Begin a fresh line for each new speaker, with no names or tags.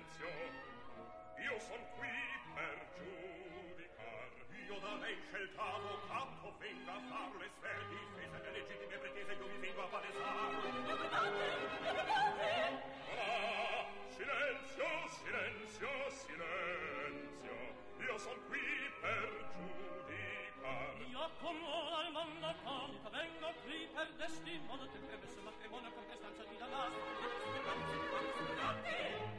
silenzio. Io son qui per giudicar. Io da lei scelta avvocato venga a far le sfere difese delle legittime pretese, io mi vengo a palesar.
Io pregate!
Ah, silenzio, silenzio, silenzio. Io son qui per giudicar.
Io commodo al mondo conta, vengo qui per destino, non te cremes matrimonio con che stanza di Damasco.